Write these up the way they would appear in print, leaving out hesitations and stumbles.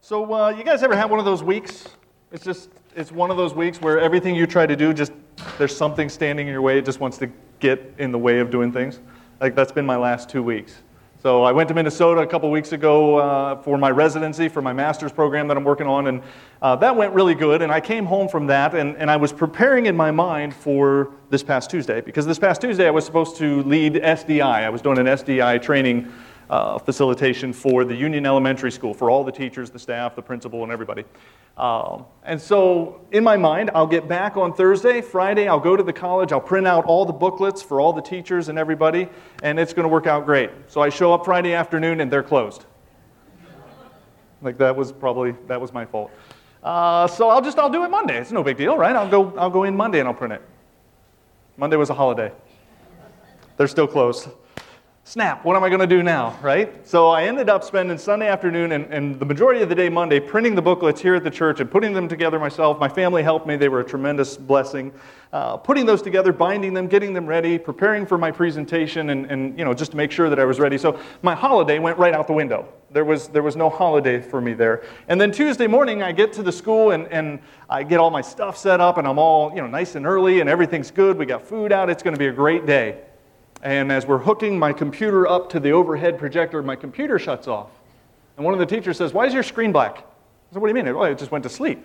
So you guys ever have one of those weeks? It's one of those weeks where everything you try to do, there's something standing in your way. It just wants to get in the way of doing things. Like that's been my last 2 weeks. So I went to Minnesota a couple weeks ago for my residency, for my master's program that I'm working on, and that went really good. And I came home from that, and I was preparing in my mind for this past Tuesday, because this past Tuesday I was supposed to lead SDI. I was doing an SDI training facilitation for the Union Elementary School, for all the teachers, the staff, the principal, and everybody. And so in my mind, I'll get back on Thursday. Friday, I'll go to the college. I'll print out all the booklets for all the teachers and everybody, and it's going to work out great. So I show up Friday afternoon, and they're closed. Like that was my fault. So I'll do it Monday. It's no big deal, right? I'll go in Monday and I'll print it. Monday was a holiday. They're still closed. Snap, what am I going to do now, right? So I ended up spending Sunday afternoon and the majority of the day Monday printing the booklets here at the church and putting them together myself. My family helped me. They were a tremendous blessing. Putting those together, binding them, getting them ready, preparing for my presentation, and just to make sure that I was ready. So my holiday went right out the window. There was no holiday for me there. And then Tuesday morning, I get to the school and I get all my stuff set up, and I'm all nice and early, and everything's good. We got food out. It's going to be a great day. And as we're hooking my computer up to the overhead projector, my computer shuts off. And one of the teachers says, "Why is your screen black?" I said, "What do you mean?" "Oh, it just went to sleep."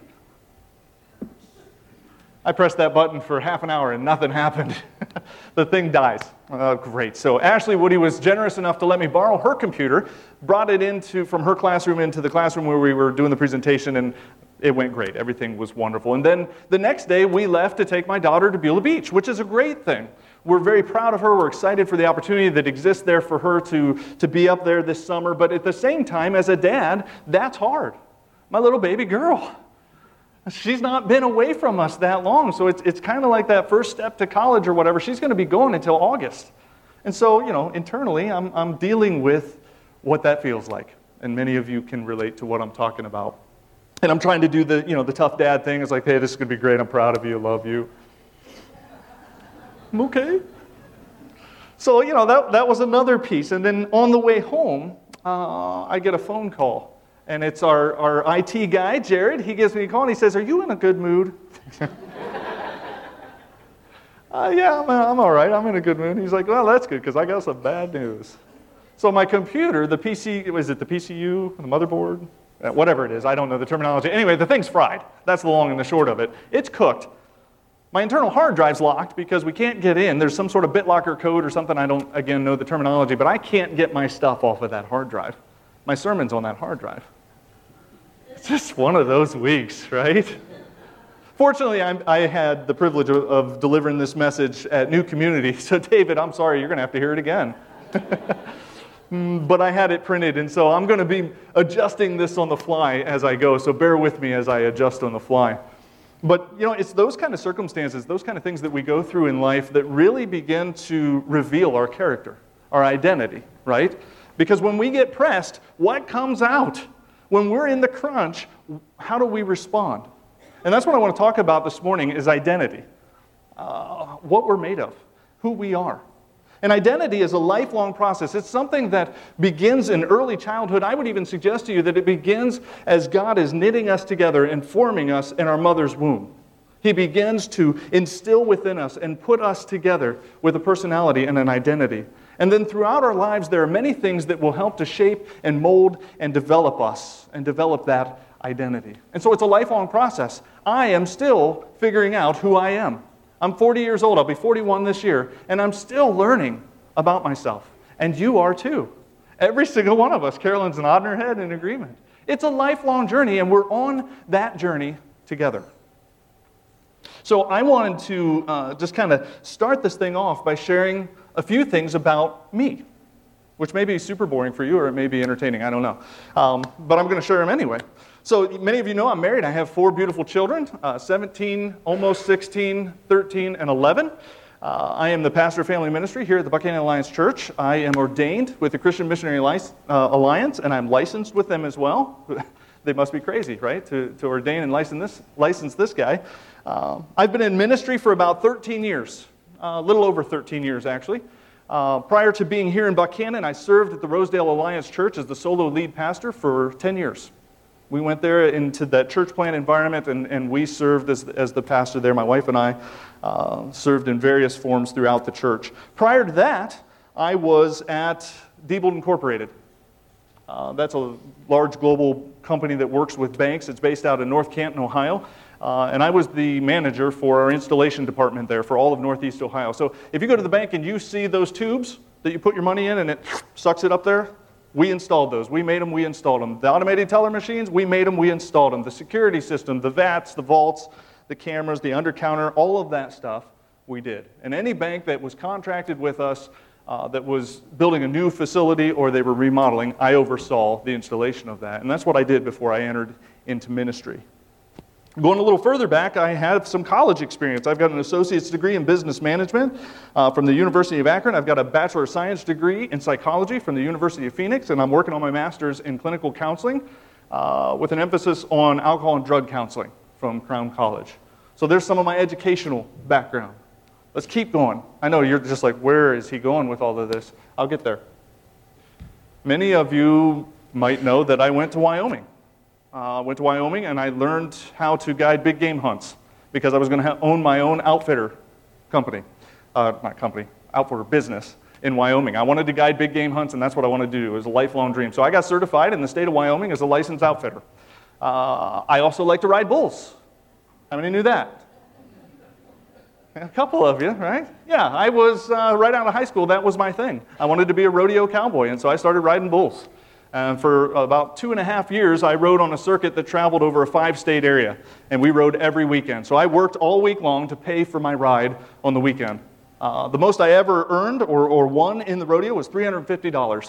I pressed that button for half an hour and nothing happened. The thing dies. Oh, great. So Ashley Woody was generous enough to let me borrow her computer, brought it from her classroom into the classroom where we were doing the presentation, and it went great. Everything was wonderful. And then the next day, we left to take my daughter to Beulah Beach, which is a great thing. We're very proud of her. We're excited for the opportunity that exists there for her to be up there this summer. But at the same time, as a dad, that's hard. My little baby girl, she's not been away from us that long. So it's kind of like that first step to college or whatever. She's going to be going until August. And so, internally, I'm dealing with what that feels like. And many of you can relate to what I'm talking about. And I'm trying to do the tough dad thing. It's like, hey, this is going to be great. I'm proud of you. I love you. I'm okay. So, that was another piece. And then on the way home, I get a phone call. And it's our IT guy, Jared. He gives me a call and he says, "Are you in a good mood?" Yeah, I'm all right. I'm in a good mood. He's like, "Well, that's good because I got some bad news." So my computer, the PC, is it the PCU, the motherboard? Whatever it is, I don't know the terminology. Anyway, the thing's fried. That's the long and the short of it. It's cooked. My internal hard drive's locked because we can't get in. There's some sort of BitLocker code or something. I don't, again, know the terminology, but I can't get my stuff off of that hard drive. My sermon's on that hard drive. It's just one of those weeks, right? Fortunately, I had the privilege of delivering this message at New Community. So, David, I'm sorry, you're going to have to hear it again. But I had it printed, and so I'm going to be adjusting this on the fly as I go. So bear with me as I adjust on the fly. But, it's those kind of circumstances, those kind of things that we go through in life that really begin to reveal our character, our identity, right? Because when we get pressed, what comes out? When we're in the crunch, how do we respond? And that's what I want to talk about this morning is identity. What we're made of, who we are. And identity is a lifelong process. It's something that begins in early childhood. I would even suggest to you that it begins as God is knitting us together and forming us in our mother's womb. He begins to instill within us and put us together with a personality and an identity. And then throughout our lives, there are many things that will help to shape and mold and develop us and develop that identity. And so it's a lifelong process. I am still figuring out who I am. I'm 40 years old. I'll be 41 this year. And I'm still learning about myself. And you are too. Every single one of us. Carolyn's nodding her head in agreement. It's a lifelong journey, and we're on that journey together. So I wanted to just kind of start this thing off by sharing a few things about me, which may be super boring for you, or it may be entertaining. I don't know. But I'm going to share them anyway. So many of you know I'm married. I have 4 beautiful children, 17, almost 16, 13, and 11. I am the pastor of family ministry here at the Buchanan Alliance Church. I am ordained with the Christian Missionary Alliance, and I'm licensed with them as well. They must be crazy, right, to ordain and license this guy. I've been in ministry for about 13 years, a little over 13 years, actually. Prior to being here in Buchanan, I served at the Rosedale Alliance Church as the solo lead pastor for 10 years. We went there into that church plant environment, and we served as the pastor there. My wife and I served in various forms throughout the church. Prior to that, I was at Diebold Incorporated. That's a large global company that works with banks. It's based out in North Canton, Ohio. And I was the manager for our installation department there for all of Northeast Ohio. So if you go to the bank and you see those tubes that you put your money in and it sucks it up there, we installed those. We made them, we installed them. The automated teller machines, we made them, we installed them. The security system, the VATs, the vaults, the cameras, the undercounter, all of that stuff we did. And any bank that was contracted with us that was building a new facility or they were remodeling, I oversaw the installation of that. And that's what I did before I entered into ministry. Going a little further back, I have some college experience. I've got an associate's degree in business management from the University of Akron. I've got a Bachelor of Science degree in psychology from the University of Phoenix, and I'm working on my master's in clinical counseling with an emphasis on alcohol and drug counseling from Crown College. So there's some of my educational background. Let's keep going. I know you're just like, where is he going with all of this? I'll get there. Many of you might know that I went to Wyoming. And I learned how to guide big game hunts because I was going to own my own outfitter outfitter business in Wyoming. I wanted to guide big game hunts, and that's what I wanted to do. It was a lifelong dream. So I got certified in the state of Wyoming as a licensed outfitter. I also like to ride bulls. How many knew that? A couple of you, right? Yeah, I was right out of high school. That was my thing. I wanted to be a rodeo cowboy, and so I started riding bulls. And for about 2.5 years, I rode on a circuit that traveled over a 5-state area, and we rode every weekend. So I worked all week long to pay for my ride on the weekend. The most I ever earned or won in the rodeo was $350.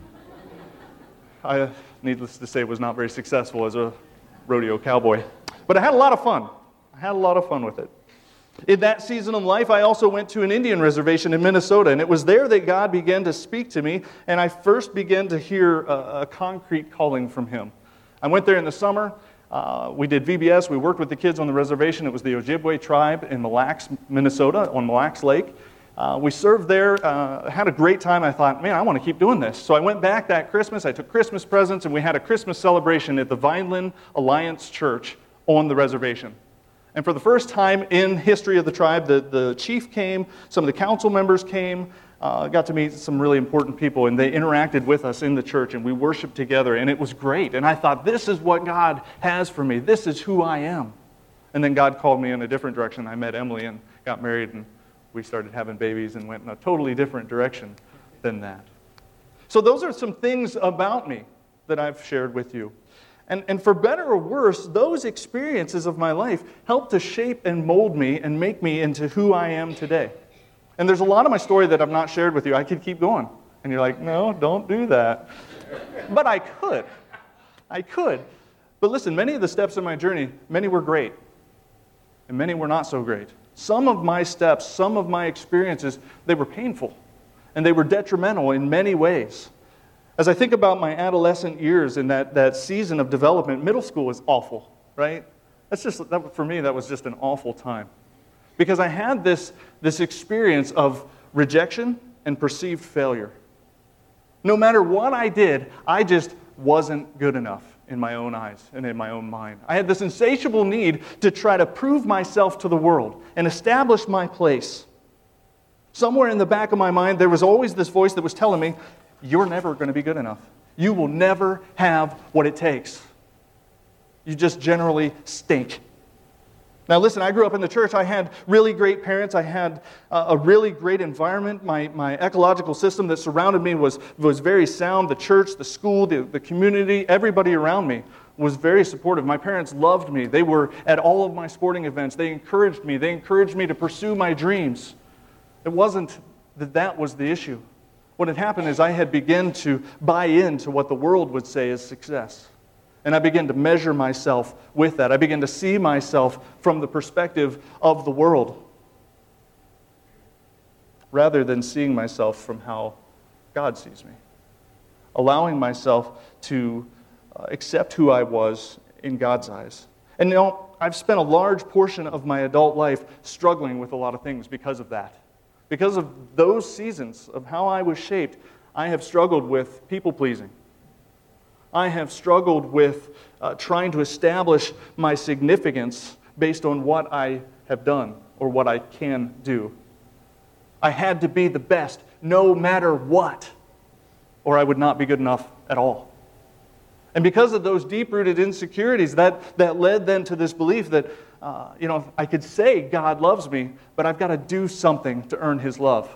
I, needless to say, was not very successful as a rodeo cowboy. But I had a lot of fun. I had a lot of fun with it. In that season of life, I also went to an Indian reservation in Minnesota, and it was there that God began to speak to me, and I first began to hear a concrete calling from Him. I went there in the summer. We did VBS. We worked with the kids on the reservation. It was the Ojibwe tribe in Mille Lacs, Minnesota, on Mille Lacs Lake. We served there, had a great time. I thought, man, I want to keep doing this. So I went back that Christmas. I took Christmas presents, and we had a Christmas celebration at the Vineland Alliance Church on the reservation. And for the first time in history of the tribe, the chief came, some of the council members came, got to meet some really important people, and they interacted with us in the church, and we worshiped together, and it was great. And I thought, this is what God has for me. This is who I am. And then God called me in a different direction. I met Emily and got married, and we started having babies and went in a totally different direction than that. So those are some things about me that I've shared with you. And for better or worse, those experiences of my life helped to shape and mold me and make me into who I am today. And there's a lot of my story that I've not shared with you. I could keep going. And you're like, no, don't do that. But I could. But listen, many of the steps in my journey, many were great. And many were not so great. Some of my steps, some of my experiences, they were painful. And they were detrimental in many ways. As I think about my adolescent years in that season of development, middle school was awful, right? For me, that was just an awful time. Because I had this experience of rejection and perceived failure. No matter what I did, I just wasn't good enough in my own eyes and in my own mind. I had this insatiable need to try to prove myself to the world and establish my place. Somewhere in the back of my mind, there was always this voice that was telling me, you're never going to be good enough. You will never have what it takes. You just generally stink. Now listen, I grew up in the church. I had really great parents. I had a really great environment. My ecological system that surrounded me was very sound. The church, the school, the community, everybody around me was very supportive. My parents loved me. They were at all of my sporting events. They encouraged me. They encouraged me to pursue my dreams. It wasn't that was the issue. What had happened is I had begun to buy into what the world would say is success. And I began to measure myself with that. I began to see myself from the perspective of the world rather than seeing myself from how God sees me. Allowing myself to accept who I was in God's eyes. And you know, I've spent a large portion of my adult life struggling with a lot of things because of that. Because of those seasons of how I was shaped, I have struggled with people-pleasing. I have struggled with trying to establish my significance based on what I have done or what I can do. I had to be the best no matter what, or I would not be good enough at all. And because of those deep-rooted insecurities, that led then to this belief that, I could say God loves me, but I've got to do something to earn His love.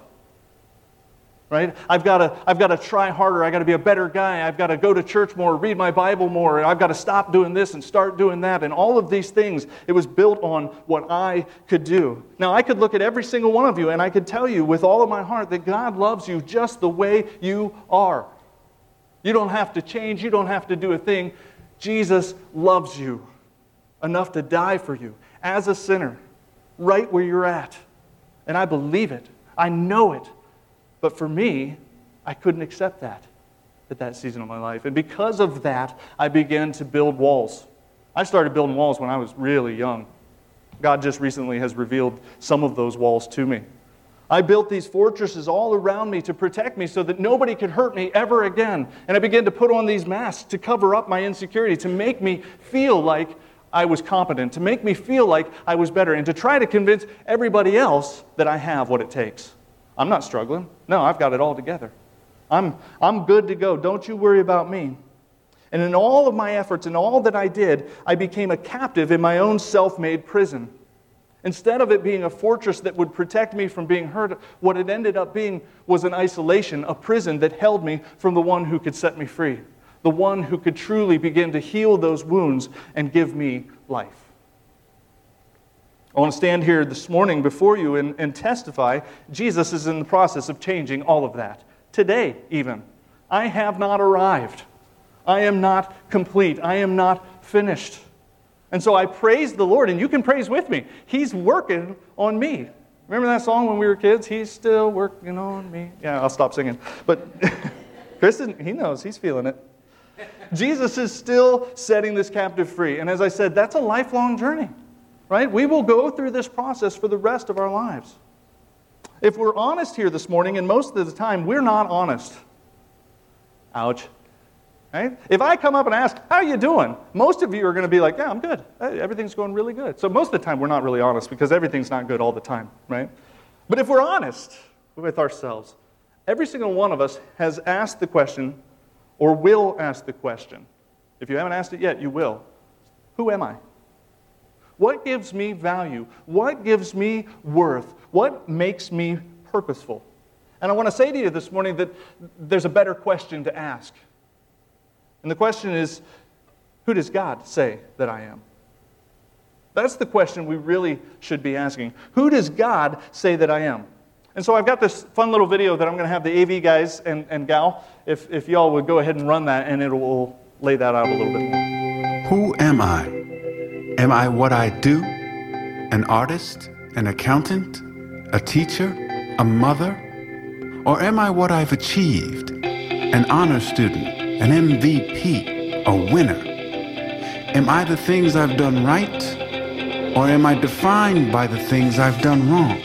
Right? I've got to try harder. I've got to be a better guy. I've got to go to church more, read my Bible more. I've got to stop doing this and start doing that. And all of these things, it was built on what I could do. Now, I could look at every single one of you, and I could tell you with all of my heart that God loves you just the way you are. You don't have to change. You don't have to do a thing. Jesus loves you enough to die for you as a sinner, right where you're at. And I believe it. I know it. But for me, I couldn't accept that at that season of my life. And because of that, I began to build walls. I started building walls when I was really young. God just recently has revealed some of those walls to me. I built these fortresses all around me to protect me so that nobody could hurt me ever again. And I began to put on these masks to cover up my insecurity, to make me feel like I was competent, to make me feel like I was better, and to try to convince everybody else that I have what it takes. I'm not struggling. No, I've got it all together. I'm good to go. Don't you worry about me. And in all of my efforts and all that I did, I became a captive in my own self-made prison. Instead of it being a fortress that would protect me from being hurt, what it ended up being was an isolation, a prison that held me from the one who could set me free, the one who could truly begin to heal those wounds and give me life. I want to stand here this morning before you and testify Jesus is in the process of changing all of that. Today, even. I have not arrived. I am not complete. I am not finished. And so I praise the Lord, and you can praise with me. He's working on me. Remember that song when we were kids? He's still working on me. Yeah, I'll stop singing. But Kristen, he knows. He's feeling it. Jesus is still setting this captive free. And as I said, that's a lifelong journey. Right? We will go through this process for the rest of our lives. If we're honest here this morning, and most of the time we're not honest. Ouch. Right? If I come up and ask, how are you doing? Most of you are going to be like, yeah, I'm good. Everything's going really good. So most of the time we're not really honest because everything's not good all the time. Right? But if we're honest with ourselves, every single one of us has asked the question or will ask the question. If you haven't asked it yet, you will. Who am I? What gives me value? What gives me worth? What makes me purposeful? And I want to say to you this morning that there's a better question to ask. And the question is, who does God say that I am? That's the question we really should be asking. Who does God say that I am? And so I've got this fun little video that I'm going to have the AV guys and gal, if y'all would go ahead and run that, and it will lay that out a little bit more. Who am I? Am I what I do? An artist? An accountant? A teacher? A mother? Or am I what I've achieved? An honor student? An MVP? A winner? Am I the things I've done right? Or am I defined by the things I've done wrong?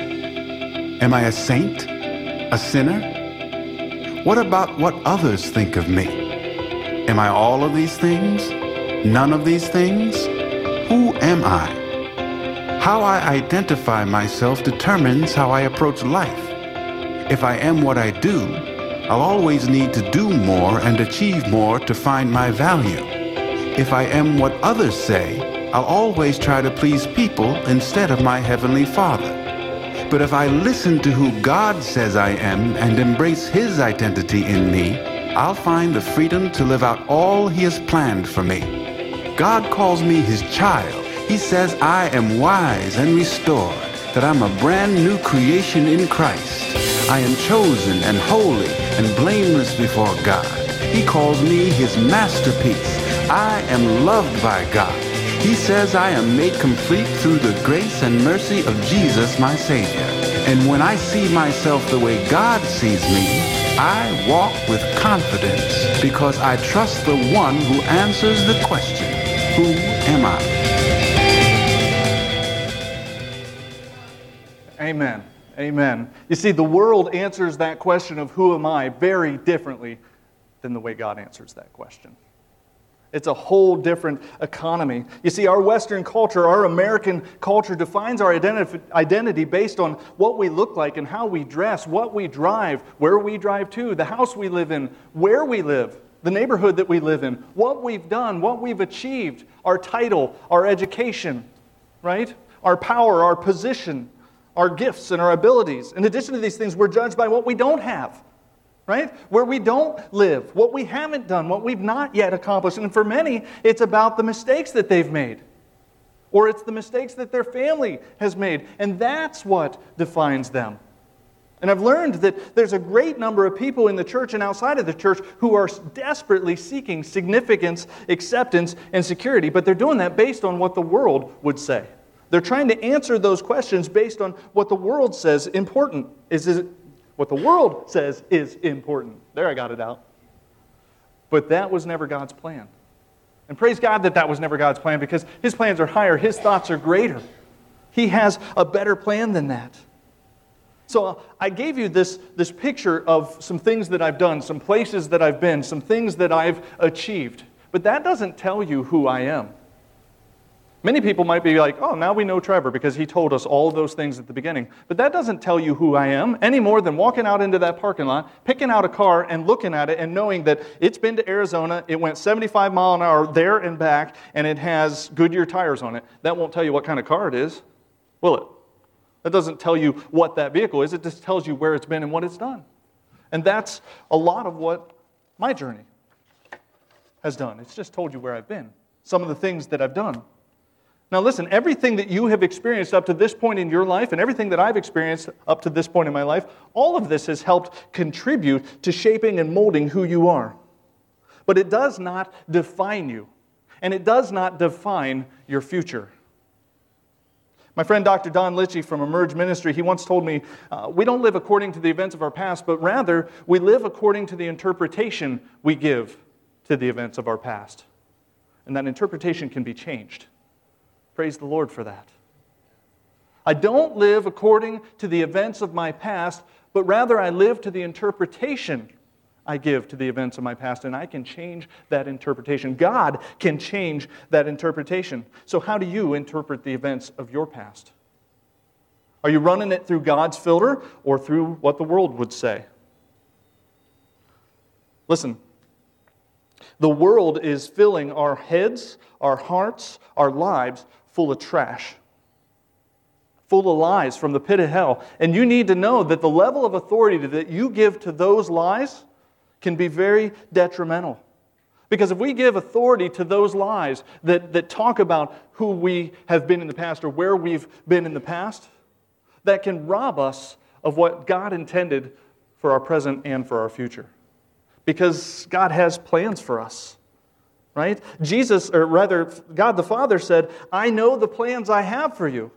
Am I a saint? A sinner? What about what others think of me? Am I all of these things? None of these things? Who am I? How I identify myself determines how I approach life. If I am what I do, I'll always need to do more and achieve more to find my value. If I am what others say, I'll always try to please people instead of my Heavenly Father. But if I listen to who God says I am and embrace His identity in me, I'll find the freedom to live out all He has planned for me. God calls me His child. He says I am wise and restored, that I'm a brand new creation in Christ. I am chosen and holy and blameless before God. He calls me His masterpiece. I am loved by God. He says I am made complete through the grace and mercy of Jesus, my Savior. And when I see myself the way God sees me, I walk with confidence because I trust the one who answers the question, who am I? Amen. Amen. You see, the world answers that question of who am I very differently than the way God answers that question. It's a whole different economy. You see, our Western culture, our American culture defines our identity based on what we look like and how we dress, what we drive, where we drive to, the house we live in, where we live, the neighborhood that we live in, what we've done, what we've achieved, our title, our education, right? Our power, our position, our gifts and our abilities. In addition to these things, we're judged by what we don't have. Right? Where we don't live, what we haven't done, what we've not yet accomplished. And for many, it's about the mistakes that they've made. Or it's the mistakes that their family has made. And that's what defines them. And I've learned that there's a great number of people in the church and outside of the church who are desperately seeking significance, acceptance, and security. But they're doing that based on what the world would say. They're trying to answer those questions based on what the world says important. What the world says is important. There, I got it out. But that was never God's plan. And praise God that was never God's plan, because His plans are higher, His thoughts are greater. He has a better plan than that. So I gave you this picture of some things that I've done, some places that I've been, some things that I've achieved. But that doesn't tell you who I am. Many people might be like, oh, now we know Trevor because he told us all those things at the beginning. But that doesn't tell you who I am any more than walking out into that parking lot, picking out a car and looking at it and knowing that it's been to Arizona, it went 75 miles an hour there and back, and it has Goodyear tires on it. That won't tell you what kind of car it is, will it? That doesn't tell you what that vehicle is. It just tells you where it's been and what it's done. And that's a lot of what my journey has done. It's just told you where I've been, some of the things that I've done. Now listen, everything that you have experienced up to this point in your life and everything that I've experienced up to this point in my life, all of this has helped contribute to shaping and molding who you are. But it does not define you, and it does not define your future. My friend Dr. Don Litchie from Emerge Ministry, he once told me, we don't live according to the events of our past, but rather we live according to the interpretation we give to the events of our past. And that interpretation can be changed. Praise the Lord for that. I don't live according to the events of my past, but rather I live to the interpretation I give to the events of my past, and I can change that interpretation. God can change that interpretation. So how do you interpret the events of your past? Are you running it through God's filter or through what the world would say? Listen, the world is filling our heads, our hearts, our lives full of trash, full of lies from the pit of hell. And you need to know that the level of authority that you give to those lies can be very detrimental. Because if we give authority to those lies that talk about who we have been in the past or where we've been in the past, that can rob us of what God intended for our present and for our future. Because God has plans for us. Right? God the Father said, I know the plans I have for you.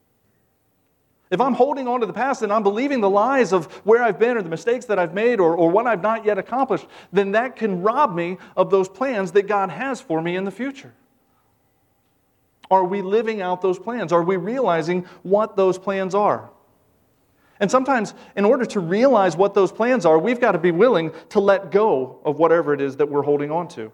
If I'm holding on to the past and I'm believing the lies of where I've been or the mistakes that I've made or what I've not yet accomplished, then that can rob me of those plans that God has for me in the future. Are we living out those plans? Are we realizing what those plans are? And sometimes, in order to realize what those plans are, we've got to be willing to let go of whatever it is that we're holding on to.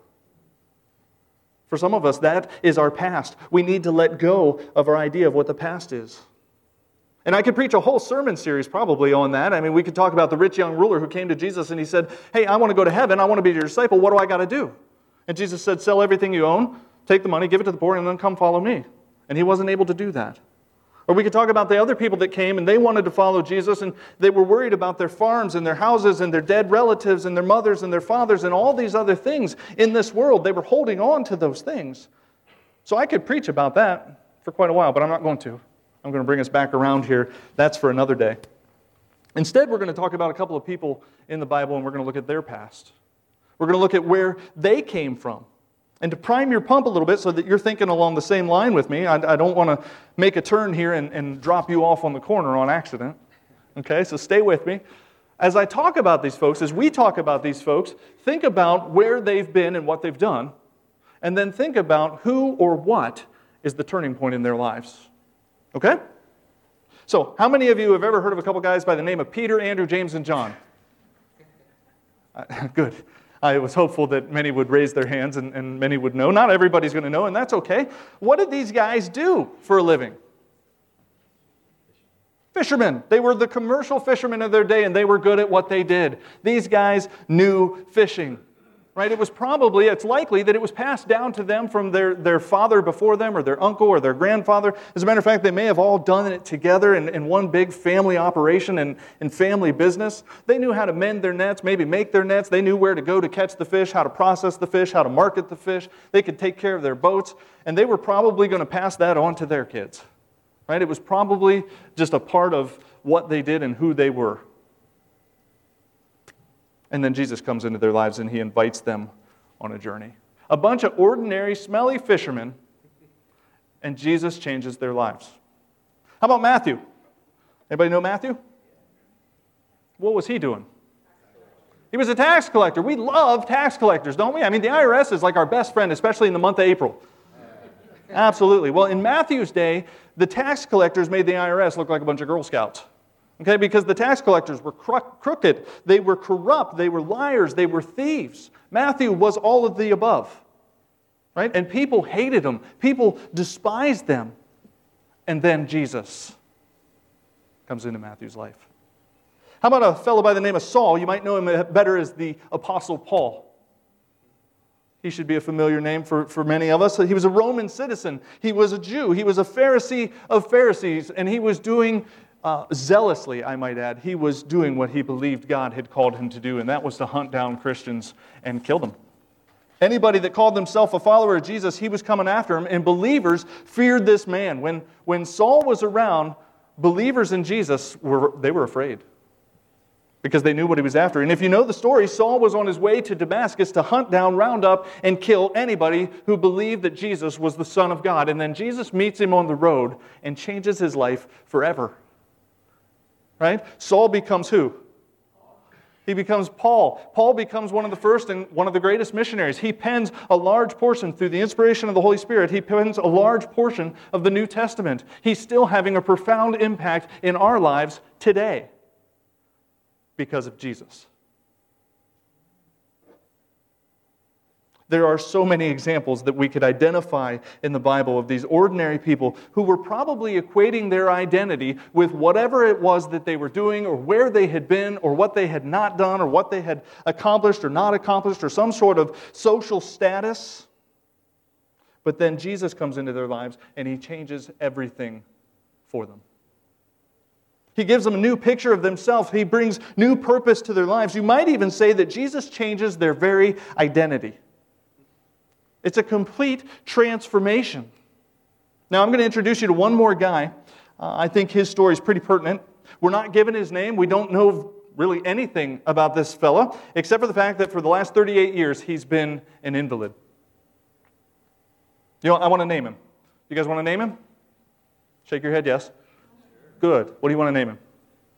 For some of us, that is our past. We need to let go of our idea of what the past is. And I could preach a whole sermon series probably on that. I mean, we could talk about the rich young ruler who came to Jesus and he said, hey, I want to go to heaven. I want to be your disciple. What do I got to do? And Jesus said, sell everything you own, take the money, give it to the poor, and then come follow me. And he wasn't able to do that. Or we could talk about the other people that came and they wanted to follow Jesus and they were worried about their farms and their houses and their dead relatives and their mothers and their fathers and all these other things in this world. They were holding on to those things. So I could preach about that for quite a while, but I'm not going to. I'm going to bring us back around here. That's for another day. Instead, we're going to talk about a couple of people in the Bible and we're going to look at their past. We're going to look at where they came from. And to prime your pump a little bit so that you're thinking along the same line with me, I don't want to make a turn here and drop you off on the corner on accident. Okay, so stay with me. As I talk about these folks, as we talk about these folks, think about where they've been and what they've done, and then think about who or what is the turning point in their lives. Okay? So, how many of you have ever heard of a couple guys by the name of Peter, Andrew, James, and John? Good. I was hopeful that many would raise their hands and many would know. Not everybody's going to know, and that's okay. What did these guys do for a living? Fishermen. They were the commercial fishermen of their day, and they were good at what they did. These guys knew fishing. Right? It's likely that it was passed down to them from their father before them, or their uncle, or their grandfather. As a matter of fact, they may have all done it together in one big family operation and family business. They knew how to mend their nets, maybe make their nets. They knew where to go to catch the fish, how to process the fish, how to market the fish. They could take care of their boats, and they were probably going to pass that on to their kids. Right? It was probably just a part of what they did and who they were. And then Jesus comes into their lives and he invites them on a journey. A bunch of ordinary, smelly fishermen, and Jesus changes their lives. How about Matthew? Anybody know Matthew? What was he doing? He was a tax collector. We love tax collectors, don't we? I mean, the IRS is like our best friend, especially in the month of April. Absolutely. Well, in Matthew's day, the tax collectors made the IRS look like a bunch of Girl Scouts. Okay, because the tax collectors were crooked, they were corrupt, they were liars, they were thieves. Matthew was all of the above, right? And people hated him, people despised them. And then Jesus comes into Matthew's life. How about a fellow by the name of Saul? You might know him better as the Apostle Paul. He should be a familiar name for many of us. He was a Roman citizen, he was a Jew, he was a Pharisee of Pharisees, and he was doing zealously, I might add, he was doing what he believed God had called him to do, and that was to hunt down Christians and kill them. Anybody that called himself a follower of Jesus, he was coming after him, and believers feared this man. When Saul was around, believers in Jesus, were afraid because they knew what he was after. And if you know the story, Saul was on his way to Damascus to hunt down, round up, and kill anybody who believed that Jesus was the Son of God. And then Jesus meets him on the road and changes his life forever. Right? Saul becomes who? He becomes Paul. Paul becomes one of the first and one of the greatest missionaries. He pens a large portion, through the inspiration of the Holy Spirit, he pens a large portion of the New Testament. He's still having a profound impact in our lives today because of Jesus. There are so many examples that we could identify in the Bible of these ordinary people who were probably equating their identity with whatever it was that they were doing, or where they had been, or what they had not done, or what they had accomplished or not accomplished, or some sort of social status. But then Jesus comes into their lives and he changes everything for them. He gives them a new picture of themselves. He brings new purpose to their lives. You might even say that Jesus changes their very identity. It's a complete transformation. Now, I'm going to introduce you to one more guy. I think his story is pretty pertinent. We're not given his name. We don't know really anything about this fella, except for the fact that for the last 38 years, he's been an invalid. You know, I want to name him. You guys want to name him? Shake your head, yes. Good. What do you want to name him?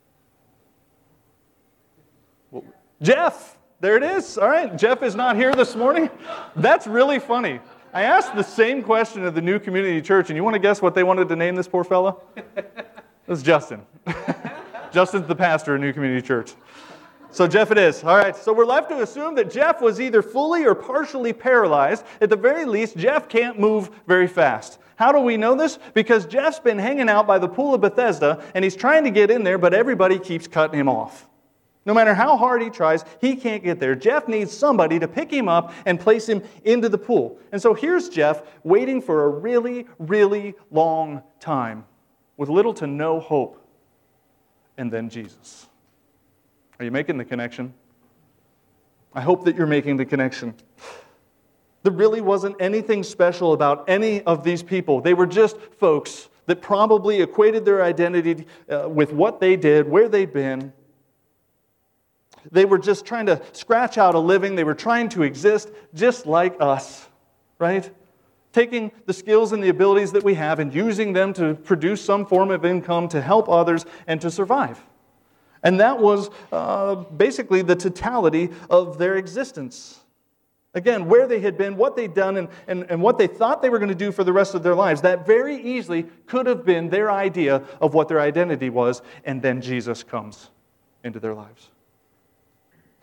Well, Jeff. There it is. All right. Jeff is not here this morning. That's really funny. I asked the same question of the New Community Church, and you want to guess what they wanted to name this poor fella? It was Justin. Justin's the pastor of New Community Church. So Jeff it is. All right. So we're left to assume that Jeff was either fully or partially paralyzed. At the very least, Jeff can't move very fast. How do we know this? Because Jeff's been hanging out by the pool of Bethesda, and he's trying to get in there, but everybody keeps cutting him off. No matter how hard he tries, he can't get there. Jeff needs somebody to pick him up and place him into the pool. And so here's Jeff waiting for a really, really long time with little to no hope. And then Jesus. Are you making the connection? I hope that you're making the connection. There really wasn't anything special about any of these people. They were just folks that probably equated their identity with what they did, where they'd been. They were just trying to scratch out a living. They were trying to exist just like us, right? Taking the skills and the abilities that we have and using them to produce some form of income to help others and to survive. And that was basically the totality of their existence. Again, where they had been, what they'd done, and what they thought they were going to do for the rest of their lives. That very easily could have been their idea of what their identity was, and then Jesus comes into their lives.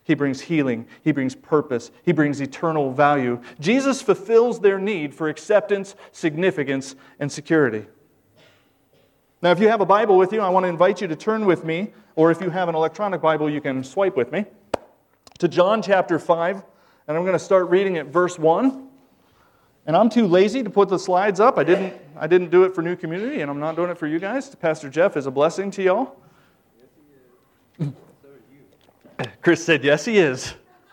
He brings healing. He brings purpose. He brings eternal value. Jesus fulfills their need for acceptance, significance, and security. Now, if you have a Bible with you, I want to invite you to turn with me, or if you have an electronic Bible, you can swipe with me, to John chapter 5, and I'm going to start reading at verse 1. And I'm too lazy to put the slides up. I didn't do it for New Community, and I'm not doing it for you guys. Pastor Jeff is a blessing to y'all. Yes, he is. So are you. Chris said, yes, he is.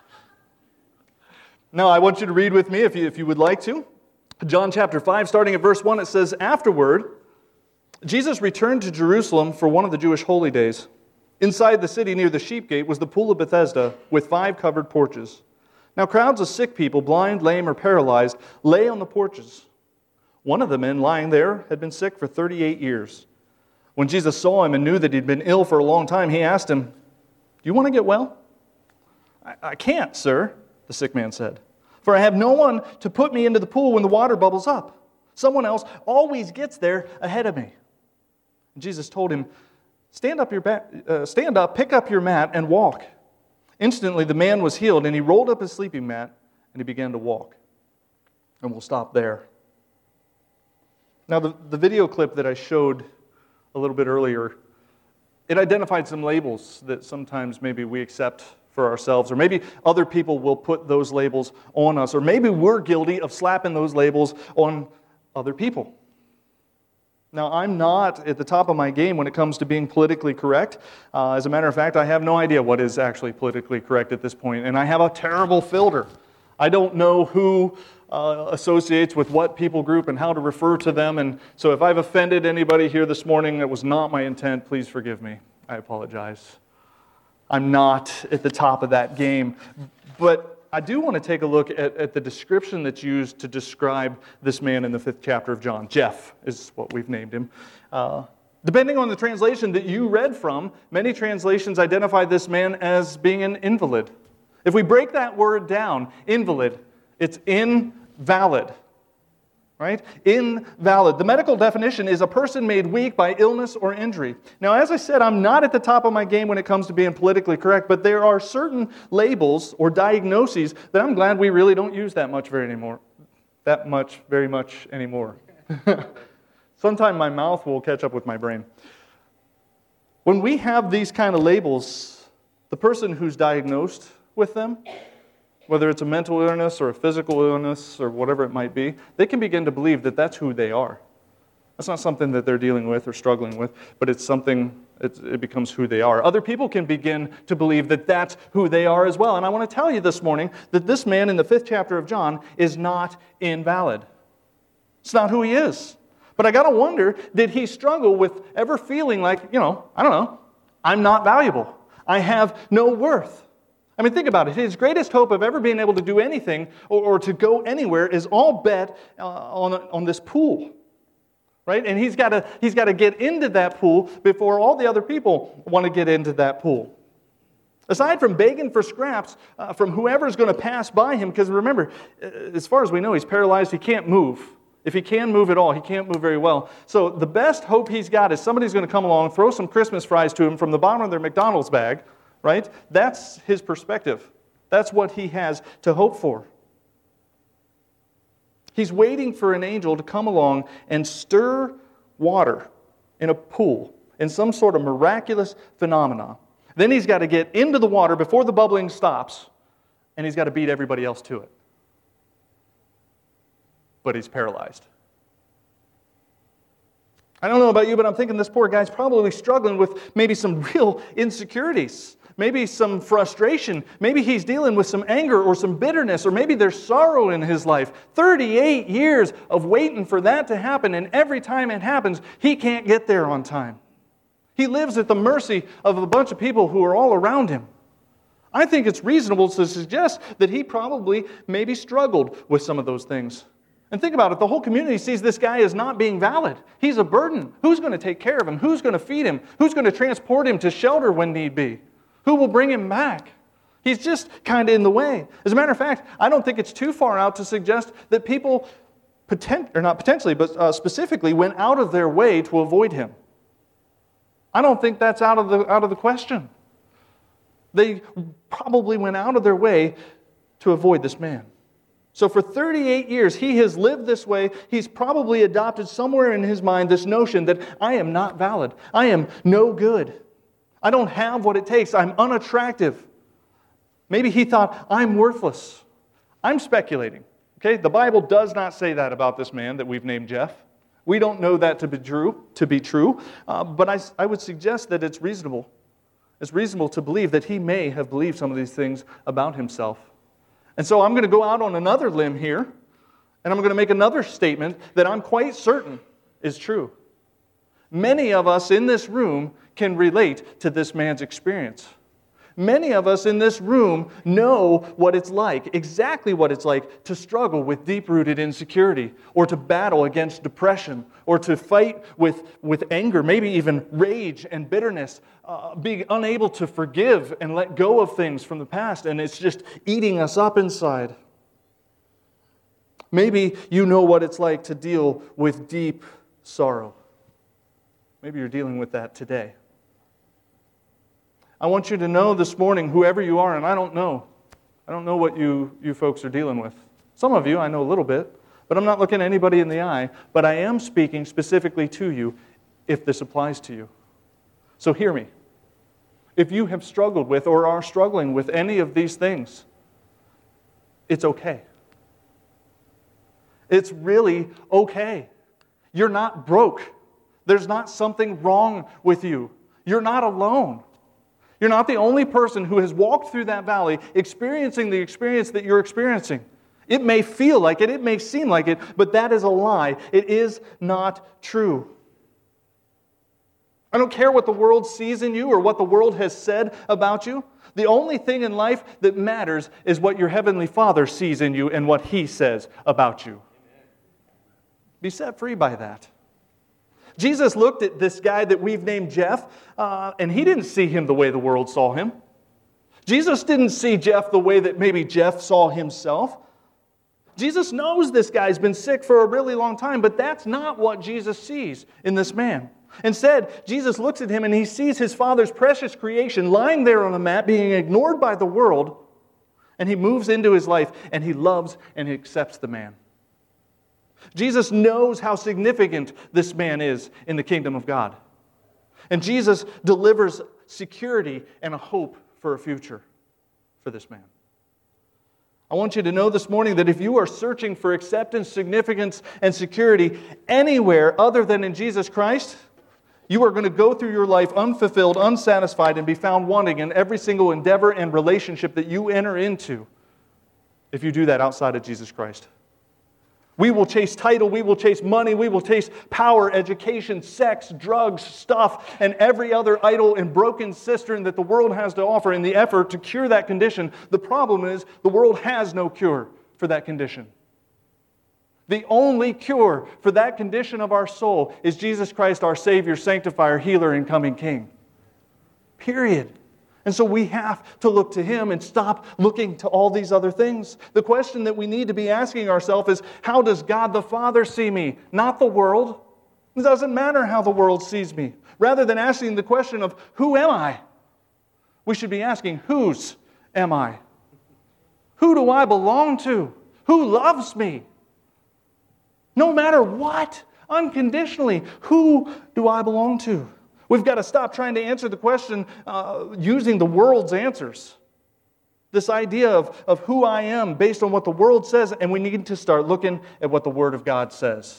Now, I want you to read with me if you would like to. John chapter 5, starting at verse 1, it says, "Afterward, Jesus returned to Jerusalem for one of the Jewish holy days. Inside the city near the sheep gate was the pool of Bethesda with 5 covered porches. Now crowds of sick people, blind, lame, or paralyzed, lay on the porches. One of the men lying there had been sick for 38 years. When Jesus saw him and knew that he'd been ill for a long time, he asked him, 'Do you want to get well?' 'I can't, sir,' the sick man said, 'for I have no one to put me into the pool when the water bubbles up. Someone else always gets there ahead of me.' And Jesus told him, 'Stand up, pick up your mat, and walk.' Instantly the man was healed, and he rolled up his sleeping mat, and he began to walk." And we'll stop there. Now, the video clip that I showed a little bit earlier, it identified some labels that sometimes maybe we accept for ourselves, or maybe other people will put those labels on us, or maybe we're guilty of slapping those labels on other people. Now, I'm not at the top of my game when it comes to being politically correct. As a matter of fact, I have no idea what is actually politically correct at this point, and I have a terrible filter. I don't know who associates with what people group and how to refer to them, and so if I've offended anybody here this morning, that was not my intent. Please forgive me. I apologize. I'm not at the top of that game, but I do want to take a look at the description that's used to describe this man in the 5th chapter of John. Jeff is what we've named him. Depending on the translation that you read from, many translations identify this man as being an invalid. If we break that word down, invalid, it's invalid. Right? Invalid. The medical definition is a person made weak by illness or injury. Now, as I said, I'm not at the top of my game when it comes to being politically correct, but there are certain labels or diagnoses that I'm glad we really don't use very much anymore. Sometime my mouth will catch up with my brain. When we have these kind of labels, the person who's diagnosed with them, whether it's a mental illness or a physical illness or whatever it might be, they can begin to believe that that's who they are. That's not something that they're dealing with or struggling with, but it's something, it becomes who they are. Other people can begin to believe that that's who they are as well. And I want to tell you this morning that this man in the 5th chapter of John is not invalid. It's not who he is. But I got to wonder, did he struggle with ever feeling like, I'm not valuable. I have no worth. I mean, think about it. His greatest hope of ever being able to do anything or to go anywhere is all bet on this pool, right? And he's got to get into that pool before all the other people want to get into that pool. Aside from begging for scraps from whoever's going to pass by him, because remember, as far as we know, he's paralyzed. He can't move. If he can move at all, he can't move very well. So the best hope he's got is somebody's going to come along, throw some Christmas fries to him from the bottom of their McDonald's bag. Right? That's his perspective. That's what he has to hope for. He's waiting for an angel to come along and stir water in a pool in some sort of miraculous phenomena. Then he's got to get into the water before the bubbling stops, and he's got to beat everybody else to it. But he's paralyzed. I don't know about you, but I'm thinking this poor guy's probably struggling with maybe some real insecurities. Maybe some frustration. Maybe he's dealing with some anger or some bitterness, or maybe there's sorrow in his life. 38 years of waiting for that to happen, and every time it happens, he can't get there on time. He lives at the mercy of a bunch of people who are all around him. I think it's reasonable to suggest that he probably maybe struggled with some of those things. And think about it, the whole community sees this guy as not being valid. He's a burden. Who's going to take care of him? Who's going to feed him? Who's going to transport him to shelter when need be? Who will bring him back? He's just kind of in the way. As a matter of fact, I don't think it's too far out to suggest that people, specifically went out of their way to avoid him. I don't think that's out of the question. They probably went out of their way to avoid this man. So for 38 years, he has lived this way. He's probably adopted somewhere in his mind this notion that I am not valid. I am no good. I don't have what it takes. I'm unattractive. Maybe he thought, I'm worthless. I'm speculating. Okay, the Bible does not say that about this man that we've named Jeff. We don't know that to be true, but I would suggest that it's reasonable. It's reasonable to believe that he may have believed some of these things about himself. And so I'm going to go out on another limb here, and I'm going to make another statement that I'm quite certain is true. Many of us in this room can relate to this man's experience. Many of us in this room know what it's like, exactly what it's like to struggle with deep-rooted insecurity, or to battle against depression, or to fight with anger, maybe even rage and bitterness, being unable to forgive and let go of things from the past, and it's just eating us up inside. Maybe you know what it's like to deal with deep sorrow. Maybe you're dealing with that today. I want you to know this morning, whoever you are, and I don't know what you folks are dealing with. Some of you, I know a little bit, but I'm not looking anybody in the eye, but I am speaking specifically to you if this applies to you. So hear me. If you have struggled with or are struggling with any of these things, it's okay. It's really okay. You're not broke. There's not something wrong with you. You're not alone. You're not the only person who has walked through that valley experiencing the experience that you're experiencing. It may feel like it may seem like it, but that is a lie. It is not true. I don't care what the world sees in you or what the world has said about you. The only thing in life that matters is what your Heavenly Father sees in you and what He says about you. Be set free by that. Jesus looked at this guy that we've named Jeff, and He didn't see him the way the world saw him. Jesus didn't see Jeff the way that maybe Jeff saw himself. Jesus knows this guy's been sick for a really long time, but that's not what Jesus sees in this man. Instead, Jesus looks at him and He sees His Father's precious creation lying there on a mat, being ignored by the world, and He moves into his life, and He loves and He accepts the man. Jesus knows how significant this man is in the kingdom of God. And Jesus delivers security and a hope for a future for this man. I want you to know this morning that if you are searching for acceptance, significance, and security anywhere other than in Jesus Christ, you are going to go through your life unfulfilled, unsatisfied, and be found wanting in every single endeavor and relationship that you enter into if you do that outside of Jesus Christ. We will chase title, we will chase money, we will chase power, education, sex, drugs, stuff, and every other idol and broken cistern that the world has to offer in the effort to cure that condition. The problem is the world has no cure for that condition. The only cure for that condition of our soul is Jesus Christ, our Savior, Sanctifier, Healer, and coming King. Period. And so we have to look to Him and stop looking to all these other things. The question that we need to be asking ourselves is, how does God the Father see me? Not the world. It doesn't matter how the world sees me. Rather than asking the question of, who am I? We should be asking, whose am I? Who do I belong to? Who loves me? No matter what, unconditionally, who do I belong to? We've got to stop trying to answer the question using the world's answers. This idea of who I am based on what the world says, and we need to start looking at what the Word of God says.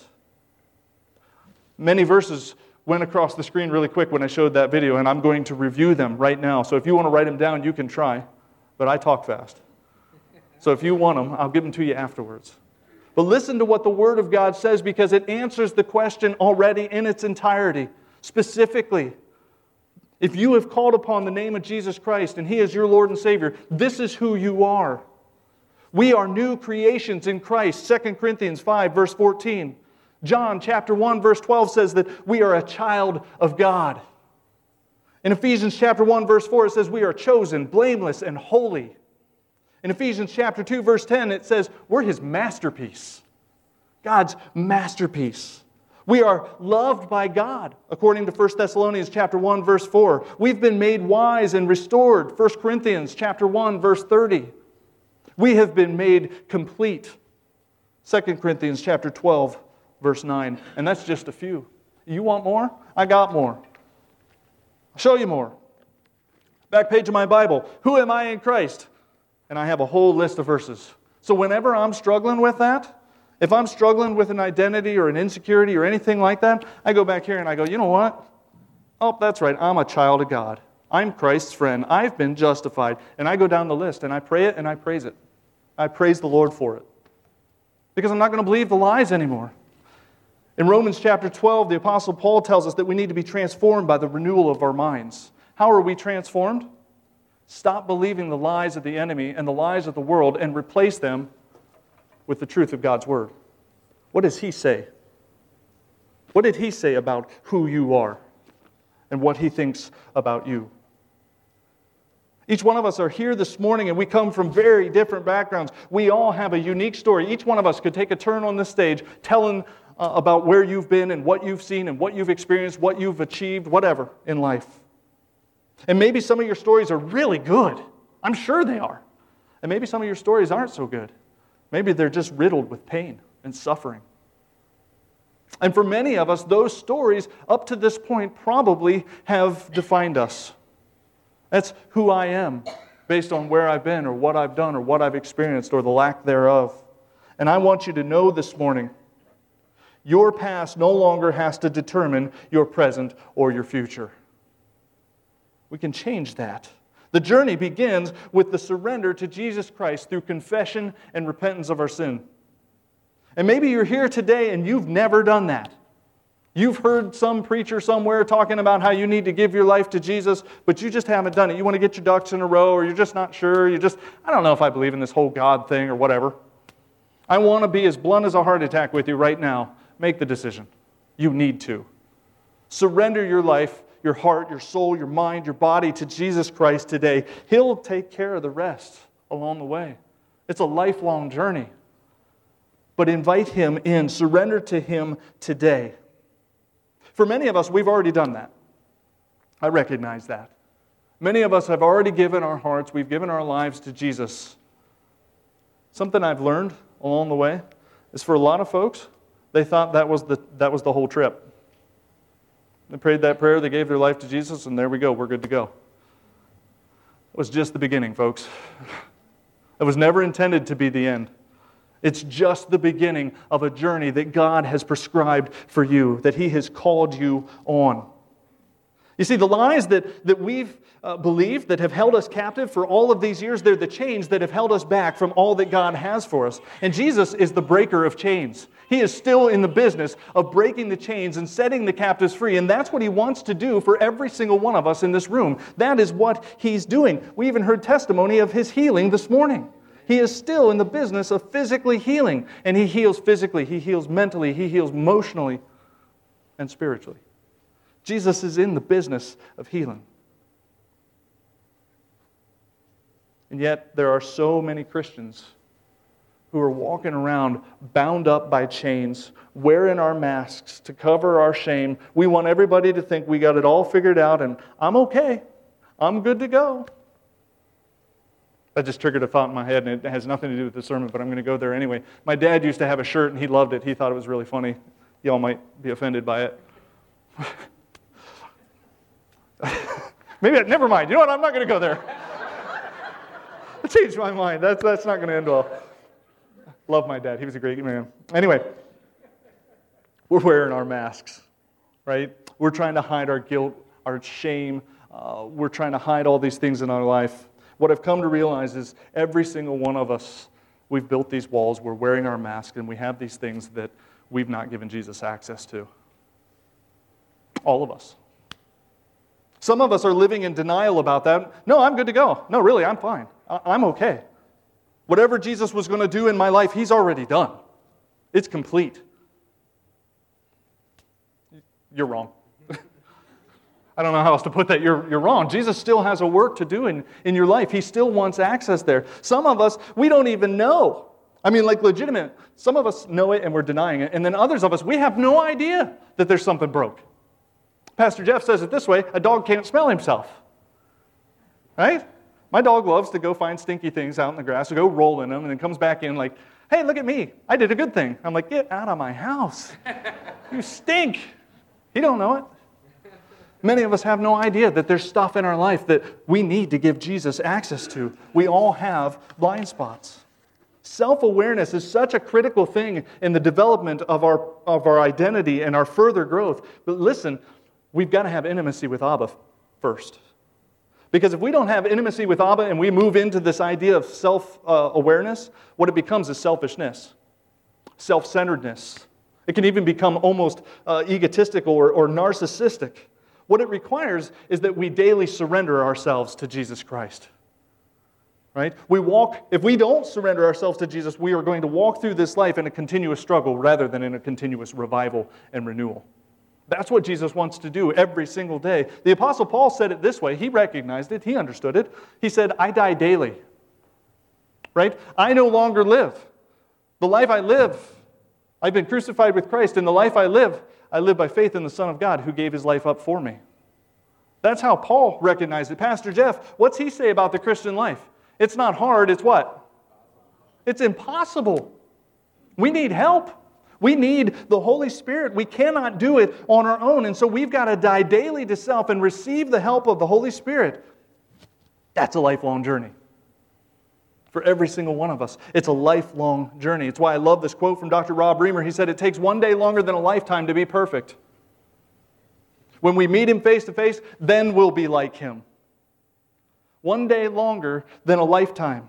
Many verses went across the screen really quick when I showed that video, and I'm going to review them right now. So if you want to write them down, you can try, but I talk fast. So if you want them, I'll give them to you afterwards. But listen to what the Word of God says, because it answers the question already in its entirety. Specifically, if you have called upon the name of Jesus Christ and He is your Lord and Savior, this is who you are. We are new creations in Christ. 2 Corinthians 5, verse 14. John chapter 1, verse 12 says that we are a child of God. In Ephesians chapter 1, verse 4, it says we are chosen, blameless, and holy. In Ephesians chapter 2, verse 10, it says we're His masterpiece. God's masterpiece. We are loved by God, according to 1 Thessalonians chapter 1, verse 4. We've been made wise and restored, 1 Corinthians chapter 1, verse 30. We have been made complete, 2 Corinthians chapter 12, verse 9. And that's just a few. You want more? I got more. I'll show you more. Back page of my Bible. Who am I in Christ? And I have a whole list of verses. So whenever I'm struggling with that, if I'm struggling with an identity or an insecurity or anything like that, I go back here and I go, you know what? Oh, that's right. I'm a child of God. I'm Christ's friend. I've been justified. And I go down the list and I pray it and I praise it. I praise the Lord for it. Because I'm not going to believe the lies anymore. In Romans chapter 12, the Apostle Paul tells us that we need to be transformed by the renewal of our minds. How are we transformed? Stop believing the lies of the enemy and the lies of the world and replace them with the truth of God's Word. What does He say? What did He say about who you are and what He thinks about you? Each one of us are here this morning and we come from very different backgrounds. We all have a unique story. Each one of us could take a turn on this stage telling about where you've been and what you've seen and what you've experienced, what you've achieved, whatever in life. And maybe some of your stories are really good. I'm sure they are. And maybe some of your stories aren't so good. Maybe they're just riddled with pain and suffering. And for many of us, those stories up to this point probably have defined us. That's who I am based on where I've been or what I've done or what I've experienced or the lack thereof. And I want you to know this morning, your past no longer has to determine your present or your future. We can change that. The journey begins with the surrender to Jesus Christ through confession and repentance of our sin. And maybe you're here today and you've never done that. You've heard some preacher somewhere talking about how you need to give your life to Jesus, but you just haven't done it. You want to get your ducks in a row, or you're just not sure. I don't know if I believe in this whole God thing or whatever. I want to be as blunt as a heart attack with you right now. Make the decision. You need to. Surrender your life, your heart, your soul, your mind, your body to Jesus Christ today. He'll take care of the rest along the way. It's a lifelong journey. But invite Him in. Surrender to Him today. For many of us, we've already done that. I recognize that. Many of us have already given our hearts, we've given our lives to Jesus. Something I've learned along the way is for a lot of folks, they thought that was the whole trip. They prayed that prayer, they gave their life to Jesus, and there we go, we're good to go. It was just the beginning, folks. It was never intended to be the end. It's just the beginning of a journey that God has prescribed for you, that He has called you on. You see, the lies that we've believed, that have held us captive for all of these years, they're the chains that have held us back from all that God has for us. And Jesus is the breaker of chains. He is still in the business of breaking the chains and setting the captives free. And that's what He wants to do for every single one of us in this room. That is what He's doing. We even heard testimony of His healing this morning. He is still in the business of physically healing. And He heals physically, He heals mentally, He heals emotionally and spiritually. Jesus is in the business of healing. And yet there are so many Christians who are walking around bound up by chains, wearing our masks to cover our shame. We want everybody to think we got it all figured out and I'm okay. I'm good to go. That just triggered a thought in my head, and it has nothing to do with the sermon, but I'm going to go there anyway. My dad used to have a shirt, and he loved it. He thought it was really funny. Y'all might be offended by it. Never mind. You know what? I'm not going to go there. I changed my mind. That's not going to end well. Love my dad. He was a great man. Anyway, we're wearing our masks, right? We're trying to hide our guilt, our shame. We're trying to hide all these things in our life. What I've come to realize is every single one of us, we've built these walls, we're wearing our mask, and we have these things that we've not given Jesus access to. All of us. Some of us are living in denial about that. No, I'm good to go. No, really, I'm fine. I'm okay. Whatever Jesus was going to do in my life, He's already done. It's complete. You're wrong. I don't know how else to put that. You're wrong. Jesus still has a work to do in your life. He still wants access there. Some of us, we don't even know I mean, like legitimate. Some of us know it and we're denying it. And then others of us, we have no idea that there's something broke. Pastor Jeff says it this way, a dog can't smell himself. Right? My dog loves to go find stinky things out in the grass, to go roll in them, and then comes back in like, hey, look at me. I did a good thing. I'm like, get out of my house. You stink. He don't know it. Many of us have no idea that there's stuff in our life that we need to give Jesus access to. We all have blind spots. Self-awareness is such a critical thing in the development of our identity and our further growth. But listen, we've got to have intimacy with Abba first. Because if we don't have intimacy with Abba and we move into this idea of self-awareness, what it becomes is selfishness, self-centeredness. It can even become almost egotistical or narcissistic. What it requires is that we daily surrender ourselves to Jesus Christ. Right? If we don't surrender ourselves to Jesus, we are going to walk through this life in a continuous struggle rather than in a continuous revival and renewal. That's what Jesus wants to do every single day. The Apostle Paul said it this way. He recognized it. He understood it. He said, I die daily. Right? I no longer live. The life I live, I've been crucified with Christ. And the life I live by faith in the Son of God who gave His life up for me. That's how Paul recognized it. Pastor Jeff, what's he say about the Christian life? It's not hard, it's what? It's impossible. We need help. We need the Holy Spirit. We cannot do it on our own. And so we've got to die daily to self and receive the help of the Holy Spirit. That's a lifelong journey. For every single one of us. It's a lifelong journey. It's why I love this quote from Dr. Rob Reimer. He said, it takes one day longer than a lifetime to be perfect. When we meet Him face to face, then we'll be like Him. One day longer than a lifetime.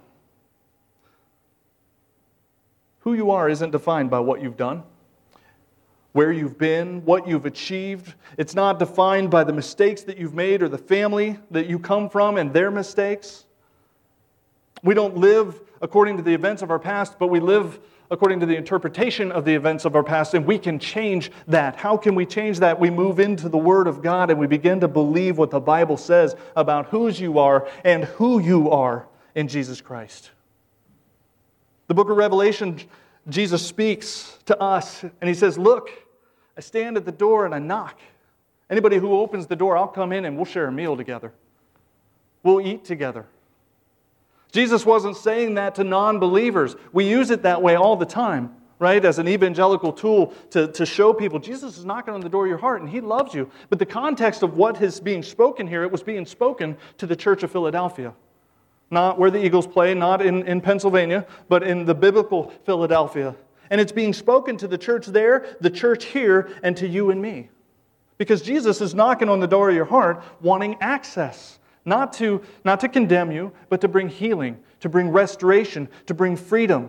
Who you are isn't defined by what you've done, where you've been, what you've achieved. It's not defined by the mistakes that you've made or the family that you come from and their mistakes. We don't live according to the events of our past, but we live according to the interpretation of the events of our past, and we can change that. How can we change that? We move into the Word of God and we begin to believe what the Bible says about whose you are and who you are in Jesus Christ. The book of Revelation, Jesus speaks to us and He says, look, I stand at the door and I knock. Anybody who opens the door, I'll come in and we'll share a meal together. We'll eat together. Jesus wasn't saying that to non-believers. We use it that way all the time, right? As an evangelical tool to show people Jesus is knocking on the door of your heart and He loves you. But the context of what is being spoken here, it was being spoken to the church of Philadelphia. Not where the Eagles play, not in Pennsylvania, but in the biblical Philadelphia. And it's being spoken to the church there, the church here, and to you and me. Because Jesus is knocking on the door of your heart, wanting access. Not to condemn you, but to bring healing, to bring restoration, to bring freedom.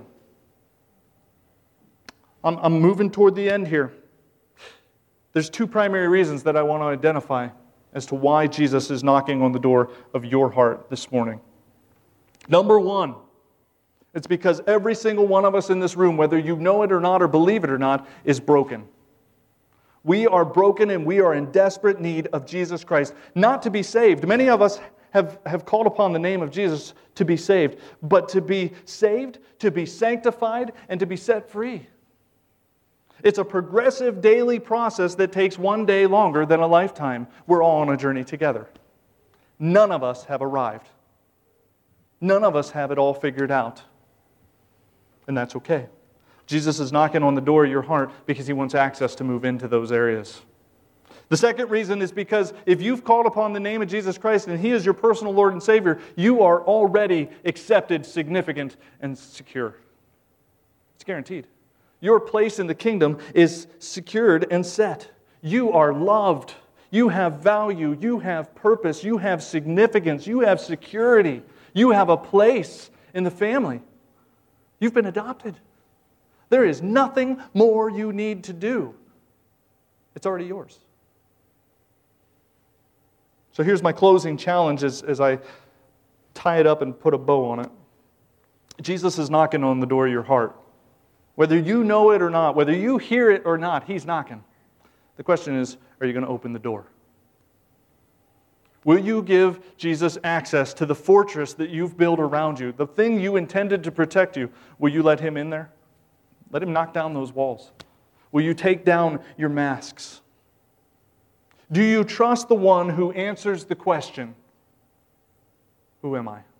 I'm moving toward the end here. There's two primary reasons that I want to identify as to why Jesus is knocking on the door of your heart this morning. Number one, it's because every single one of us in this room, whether you know it or not or believe it or not, is broken. We are broken and we are in desperate need of Jesus Christ. Not to be saved. Many of us have called upon the name of Jesus to be saved. But to be saved, to be sanctified, and to be set free. It's a progressive daily process that takes one day longer than a lifetime. We're all on a journey together. None of us have arrived. None of us have it all figured out. And that's okay. Jesus is knocking on the door of your heart because He wants access to move into those areas. The second reason is because if you've called upon the name of Jesus Christ and He is your personal Lord and Savior, you are already accepted, significant, and secure. It's guaranteed. Your place in the kingdom is secured and set. You are loved. You have value. You have purpose. You have significance. You have security. You have a place in the family. You've been adopted. There is nothing more you need to do. It's already yours. So here's my closing challenge as I tie it up and put a bow on it. Jesus is knocking on the door of your heart. Whether you know it or not, whether you hear it or not, He's knocking. The question is, are you going to open the door? Will you give Jesus access to the fortress that you've built around you, the thing you intended to protect you? Will you let him in there? Let him knock down those walls. Will you take down your masks? Do you trust the one who answers the question, who am I?